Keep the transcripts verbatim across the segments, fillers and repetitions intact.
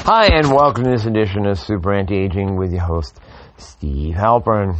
Hi, and welcome to this edition of Super Anti-Aging with your host, Steve Halpern.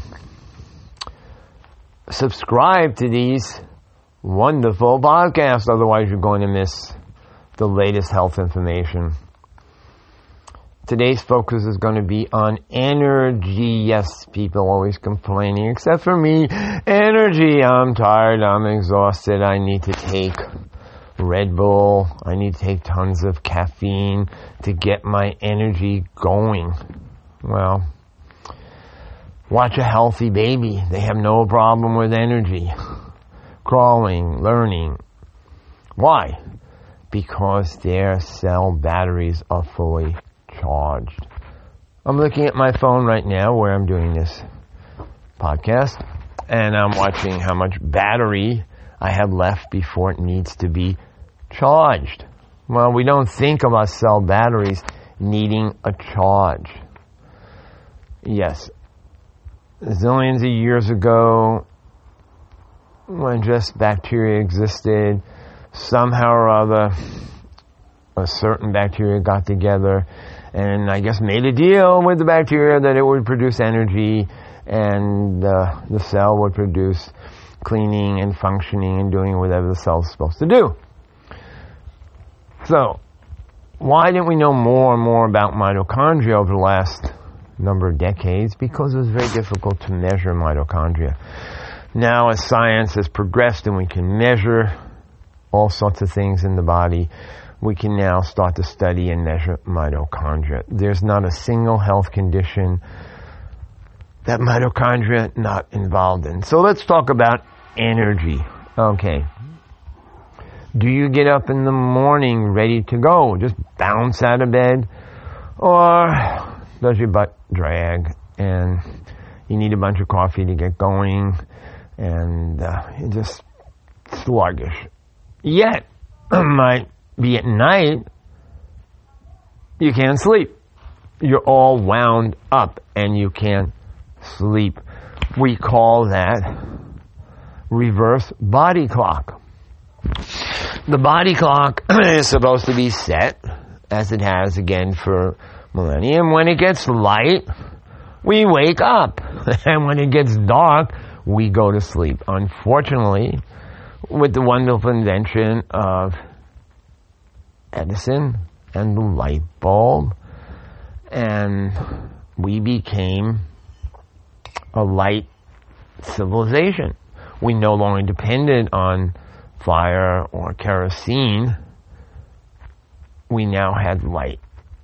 Subscribe to these wonderful podcasts, otherwise you're going to miss the latest health information. Today's focus is going to be on energy. Yes, people always complaining, except for me. Energy. I'm tired. I'm exhausted. I need to take Red Bull. I need to take tons of caffeine to get my energy going. Well, watch a healthy baby. They have no problem with energy. Crawling, learning. Why? Because their cell batteries are fully charged. I'm looking at my phone right now where I'm doing this podcast, and I'm watching how much battery I have left before it needs to be charged. Well, we don't think of our cell batteries needing a charge. Yes, zillions of years ago, when just bacteria existed, somehow or other, a certain bacteria got together and I guess made a deal with the bacteria that it would produce energy, and uh, the cell would produce cleaning and functioning and doing whatever the cell is supposed to do. So, why didn't we know more and more about mitochondria over the last number of decades? Because it was very difficult to measure mitochondria. Now, as science has progressed and we can measure all sorts of things in the body, we can now start to study and measure mitochondria. There's not a single health condition that mitochondria not involved in. So let's talk about energy. Okay. Do you get up in the morning ready to go? Just bounce out of bed? Or does your butt drag and you need a bunch of coffee to get going and uh, you're just sluggish? Yet, might be at night, you can't sleep. You're all wound up and you can't sleep. We call that reverse body clock. The body clock is supposed to be set, as it has again for millennium. When it gets light, we wake up. And when it gets dark, we go to sleep. Unfortunately, with the wonderful invention of Edison and the light bulb, and we became a light civilization. We no longer depended on fire or kerosene. We now had light.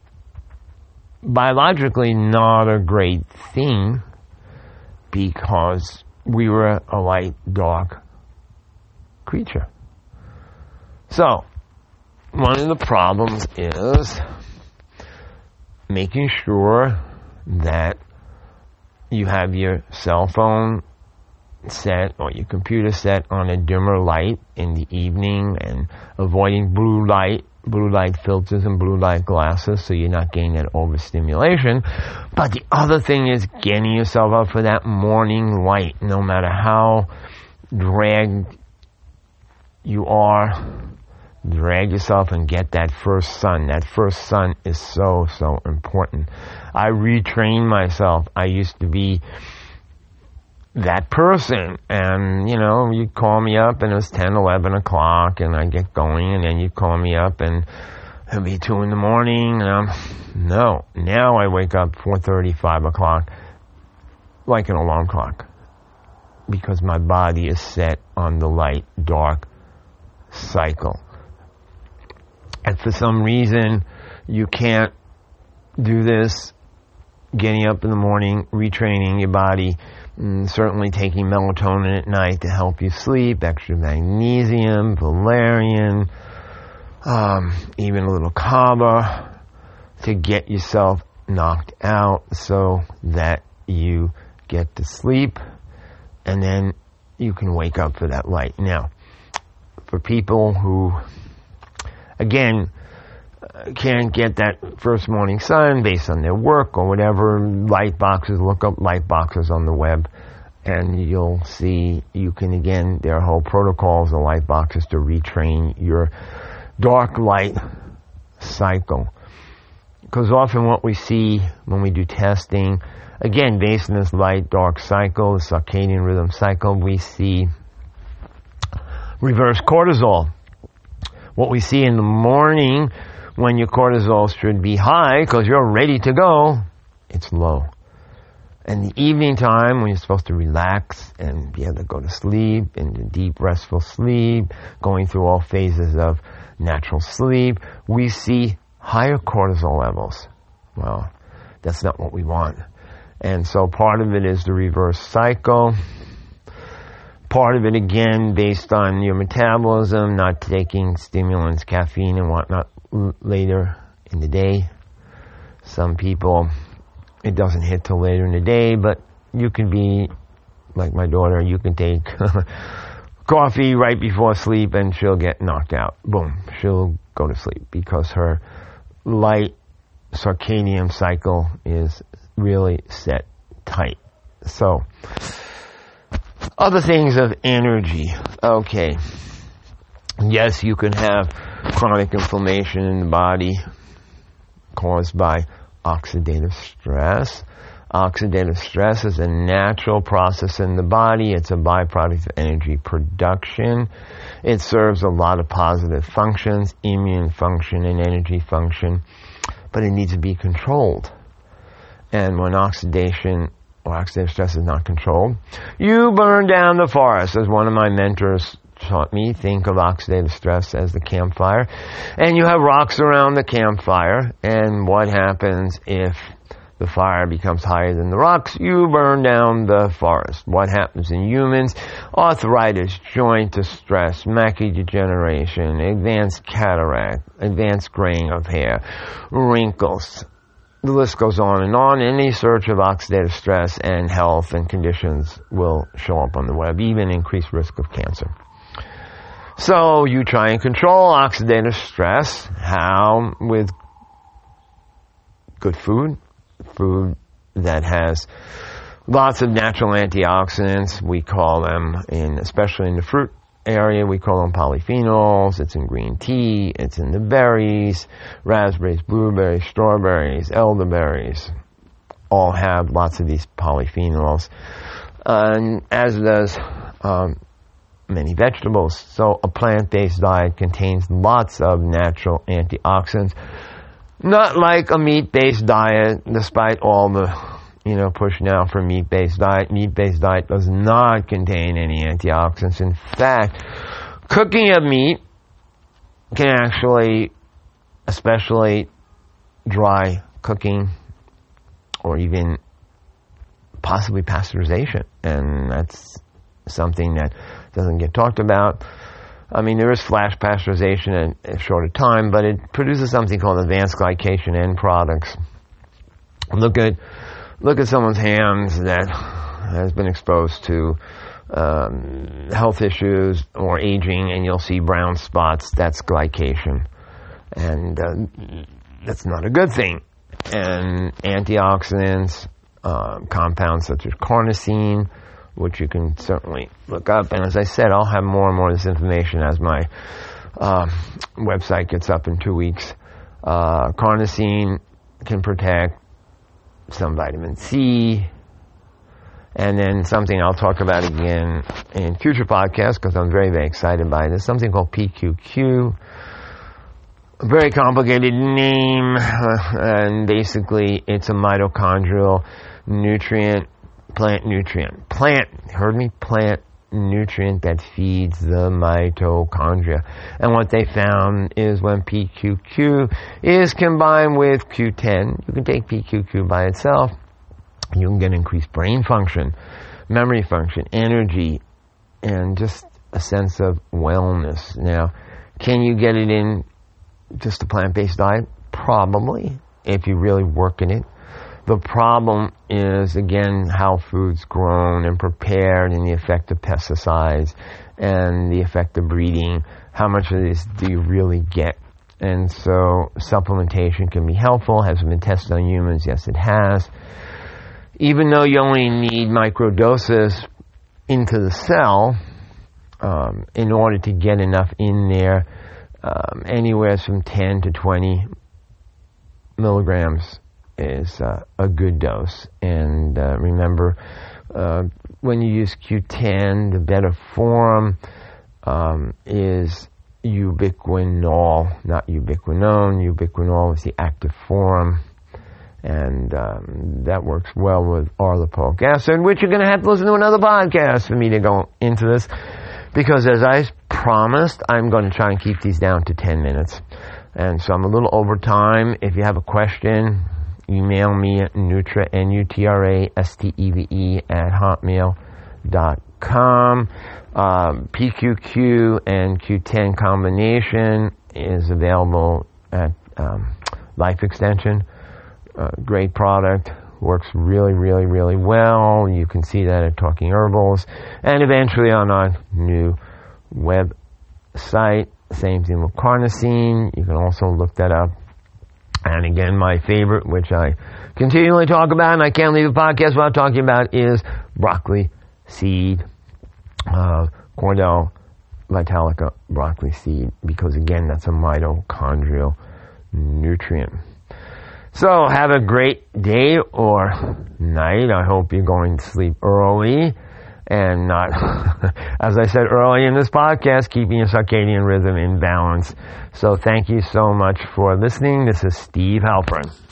Biologically, not a great thing, because we were a light, dark creature. So, one of the problems is making sure that you have your cell phone set or your computer set on a dimmer light in the evening, and avoiding blue light, blue light filters and blue light glasses, so you're not getting that overstimulation. But the other thing is getting yourself up for that morning light. No matter how dragged you are, drag yourself and get that first sun. That first sun is so, so important. I retrained myself. I used to be that person, and, you know, you'd call me up and it was ten, eleven o'clock and I'd get going, and then you'd call me up and it'd be two in the morning, and I'm, no, now I wake up four thirty, five o'clock like an alarm clock, because my body is set on the light, dark cycle. And for some reason, you can't do this, getting up in the morning, retraining your body, and certainly taking melatonin at night to help you sleep, extra magnesium, valerian, um, even a little kava to get yourself knocked out so that you get to sleep, and then you can wake up for that light. Now, for people who, again, can't get that first morning sun based on their work or whatever, light boxes, look up light boxes on the web, and you'll see you can, again, there are whole protocols of light boxes to retrain your dark light cycle. Because often what we see when we do testing, again, based on this light-dark cycle, the circadian rhythm cycle, we see reverse cortisol. What we see in the morning when your cortisol should be high because you're ready to go, it's low. And the evening time when you're supposed to relax and be able to go to sleep, into deep restful sleep, going through all phases of natural sleep, we see higher cortisol levels. Well, that's not what we want. And so part of it is the reverse cycle. Part of it, again, based on your metabolism, not taking stimulants, caffeine and whatnot later in the day. Some people, it doesn't hit till later in the day, but you can be, like my daughter, you can take coffee right before sleep and she'll get knocked out. Boom, she'll go to sleep because her light circadian cycle is really set tight. So, other things of energy. Okay. Yes, you can have chronic inflammation in the body caused by oxidative stress. Oxidative stress is a natural process in the body. It's a byproduct of energy production. It serves a lot of positive functions, immune function and energy function, but it needs to be controlled. And when oxidation or oxidative stress is not controlled, you burn down the forest. As one of my mentors taught me, think of oxidative stress as the campfire. And you have rocks around the campfire, and what happens if the fire becomes higher than the rocks? You burn down the forest. What happens in humans? Arthritis, joint distress, macular degeneration, advanced cataract, advanced graying of hair, wrinkles. The list goes on and on. Any search of oxidative stress and health and conditions will show up on the web, even increased risk of cancer. So you try and control oxidative stress. How? With good food, food that has lots of natural antioxidants. We call them, in especially in the fruit area, we call them polyphenols. It's in green tea, it's in the berries, raspberries, blueberries, strawberries, elderberries, all have lots of these polyphenols, and as does um, many vegetables. So a plant-based diet contains lots of natural antioxidants, not like a meat-based diet, despite all the you know, push now for meat-based diet. Meat-based diet does not contain any antioxidants. In fact, cooking of meat can actually, especially dry cooking, or even possibly pasteurization, and that's something that doesn't get talked about. I mean, there is flash pasteurization at a shorter time, but it produces something called advanced glycation end products. Look at Look at someone's hands that has been exposed to um, health issues or aging, and you'll see brown spots. That's glycation. And uh, that's not a good thing. And antioxidants, uh, compounds such as carnosine, which you can certainly look up. And as I said, I'll have more and more of this information as my uh, website gets up in two weeks. Uh, carnosine can protect some vitamin C, and then something I'll talk about again in future podcasts because I'm very, very excited by this, something called P Q Q. A very complicated name, uh, and basically it's a mitochondrial nutrient, plant nutrient. Plant, heard me? Plant nutrient that feeds the mitochondria. And what they found is when P Q Q is combined with Q ten, you can take P Q Q by itself, you can get increased brain function, memory function, energy, and just a sense of wellness. Now, can you get it in just a plant-based diet? Probably, if you really work in it. The problem is, again, how food's grown and prepared, and the effect of pesticides and the effect of breeding. How much of this do you really get? And so supplementation can be helpful. Has it been tested on humans? Yes, it has. Even though you only need microdoses into the cell um, in order to get enough in there, um, anywhere from ten to twenty milligrams is uh, a good dose. And uh, remember, uh, when you use Q ten, the better form um, is ubiquinol, not ubiquinone. Ubiquinol is the active form, and um, that works well with arliponic acid, which you're going to have to listen to another podcast for me to go into this, because as I promised, I'm going to try and keep these down to ten minutes. And so I'm a little over time. If you have a question, email me at Nutra, N U T R A S T E V E, at hotmail dot com. Um, P Q Q and Q ten combination is available at um, Life Extension. Uh, great product. Works really, really, really well. You can see that at Talking Herbals. And eventually on our new website. Same thing with carnosine. You can also look that up. And again, my favorite, which I continually talk about, and I can't leave the podcast without talking about, is broccoli seed. Uh, Cordell Vitalica broccoli seed. Because again, that's a mitochondrial nutrient. So have a great day or night. I hope you're going to sleep early and not, as I said earlier in this podcast, keeping your circadian rhythm in balance. So thank you so much for listening. This is Steve Halpern.